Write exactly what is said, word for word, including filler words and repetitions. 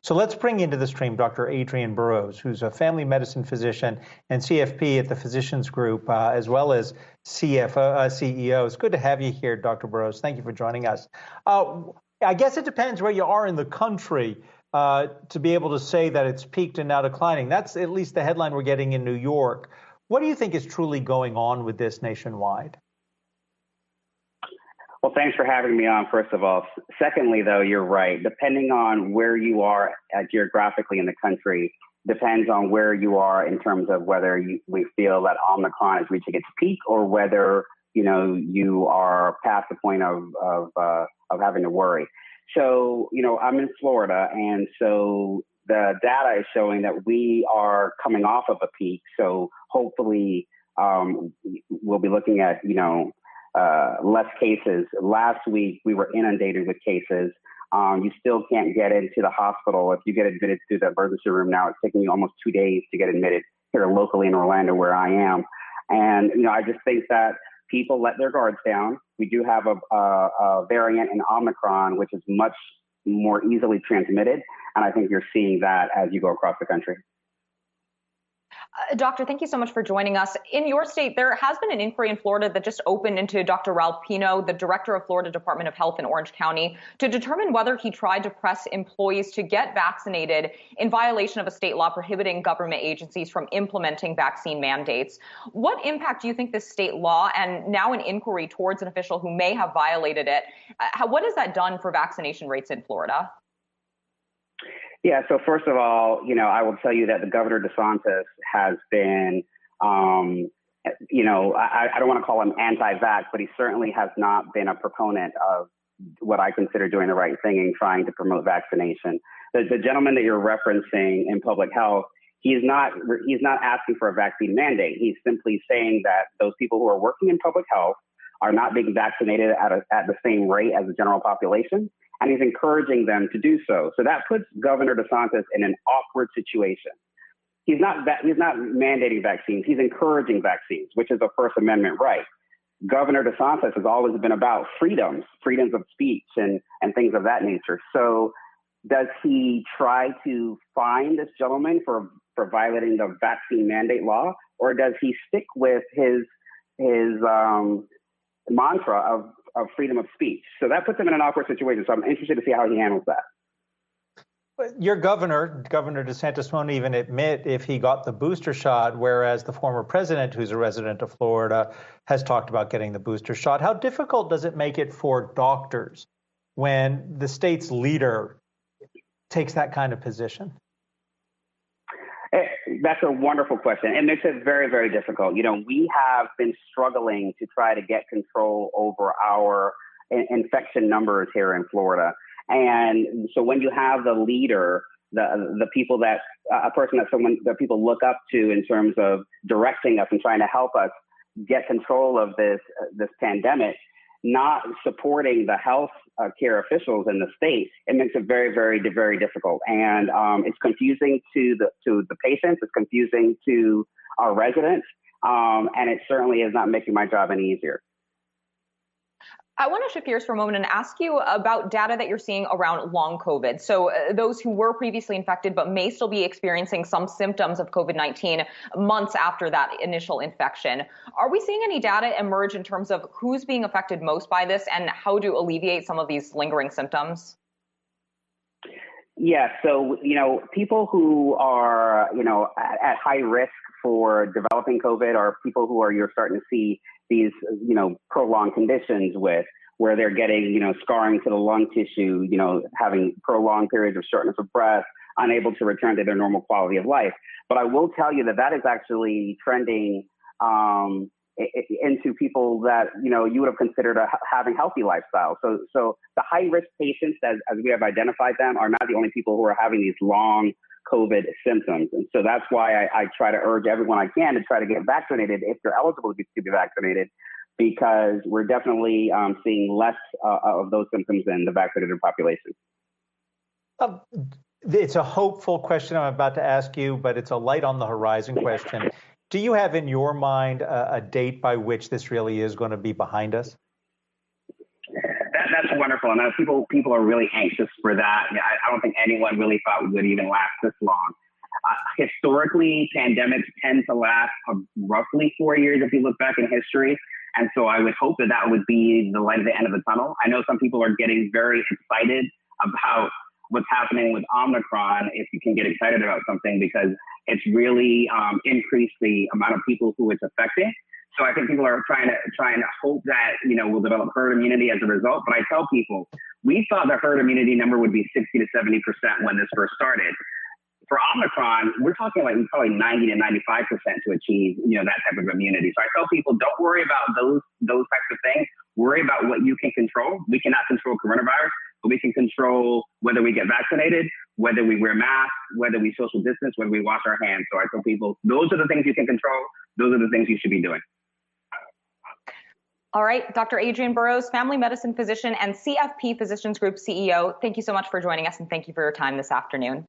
So let's bring into the stream Doctor Adrian Burrows, who's a family medicine physician and C F P at the Physicians Group, uh, as well as C F O, uh, C E O. It's good to have you here, Doctor Burrows. Thank you for joining us. Uh, I guess it depends where you are in the country uh, to be able to say that it's peaked and now declining. That's at least the headline we're getting in New York. What do you think is truly going on with this nationwide? Well, thanks for having me on, first of all. Secondly, though, you're right. Depending on where you are uh, geographically in the country, depends on where you are in terms of whether you, we feel that Omicron is reaching its peak or whether, you know, you are past the point of, of, uh, of having to worry. So, you know, I'm in Florida, and so the data is showing that we are coming off of a peak. So hopefully um, we'll be looking at, you know, Uh, less cases. Last week, we were inundated with cases. Um, you still can't get into the hospital. If you get admitted to the emergency room now, it's taking you almost two days to get admitted here locally in Orlando, where I am. And, you know, I just think that people let their guards down. We do have a, a, a variant in Omicron, which is much more easily transmitted. And I think you're seeing that as you go across the country. Uh, doctor, thank you so much for joining us. In your state, there has been an inquiry in Florida that just opened into Doctor Ralph Pino, the director of Florida Department of Health in Orange County, to determine whether he tried to press employees to get vaccinated in violation of a state law prohibiting government agencies from implementing vaccine mandates. What impact do you think this state law and now an inquiry towards an official who may have violated it, uh, how, what has that done for vaccination rates in Florida? Yeah, so first of all, you know, I will tell you that the Governor DeSantis has been, um, you know, I, I don't want to call him anti-vax, but he certainly has not been a proponent of what I consider doing the right thing and trying to promote vaccination. The, the gentleman that you're referencing in public health, he's not he's not asking for a vaccine mandate. He's simply saying that those people who are working in public health are not being vaccinated at, a, at the same rate as the general population. And he's encouraging them to do so. So that puts Governor DeSantis in an awkward situation. He's not he's not mandating vaccines. He's encouraging vaccines, which is a First Amendment right. Governor DeSantis has always been about freedoms, freedoms of speech and, and things of that nature. So does he try to fine this gentleman for, for violating the vaccine mandate law? Or does he stick with his, his um, mantra of of freedom of speech? So that puts him in an awkward situation. So I'm interested to see how he handles that. Your governor, Governor DeSantis, won't even admit if he got the booster shot, whereas the former president, who's a resident of Florida, has talked about getting the booster shot. How difficult does it make it for doctors when the state's leader takes that kind of position? That's a wonderful question. It makes it very, very difficult. You know, we have been struggling to try to get control over our in- infection numbers here in Florida. And so when you have the leader, the the people that a person that someone that people look up to in terms of directing us and trying to help us get control of this uh, this pandemic, not supporting the health uh, care officials in the state, it makes it very, very, very difficult. And um, it's confusing to the to the patients. It's confusing to our residents. Um, and it certainly is not making my job any easier. I want to shift gears for a moment and ask you about data that you're seeing around long COVID. So uh, those who were previously infected but may still be experiencing some symptoms of COVID nineteen months after that initial infection. Are we seeing any data emerge in terms of who's being affected most by this and how to alleviate some of these lingering symptoms? Yeah, so, you know, people who are, you know, at, at high risk for developing COVID are people who are, you're starting to see these, you know, prolonged conditions with, where they're getting, you know, scarring to the lung tissue, you know, having prolonged periods of shortness of breath, unable to return to their normal quality of life. But I will tell you that that is actually trending um, into people that, you know, you would have considered a, having healthy lifestyles. So, so the high risk patients, as, as we have identified them, are not the only people who are having these long COVID symptoms. And so that's why I, I try to urge everyone I can to try to get vaccinated if they're eligible to be, to be vaccinated, because we're definitely um, seeing less uh, of those symptoms in the vaccinated population. Uh, it's a hopeful question I'm about to ask you, but it's a light on the horizon question. Do you have in your mind a, a date by which this really is going to be behind us? That, that's wonderful. And I know people people are really anxious for that. I, I don't think anyone really thought we would even last this long. Uh, historically, pandemics tend to last uh, roughly four years if you look back in history. And so I would hope that that would be the light at the end of the tunnel. I know some people are getting very excited about what's happening with Omicron, if you can get excited about something, because it's really um, increased the amount of people who it's affecting. So I think people are trying to trying to hope that, you know, we'll develop herd immunity as a result. But I tell people, we thought the herd immunity number would be sixty to seventy percent when this first started. For Omicron, we're talking like probably ninety to ninety-five percent to achieve, you know, that type of immunity. So I tell people, don't worry about those those types of things. Worry about what you can control. We cannot control coronavirus, but we can control whether we get vaccinated, whether we wear masks, whether we social distance, whether we wash our hands. So I tell people, those are the things you can control. Those are the things you should be doing. All right, Doctor Adrian Burrows, family medicine physician and C F P Physicians Group C E O, thank you so much for joining us, and thank you for your time this afternoon.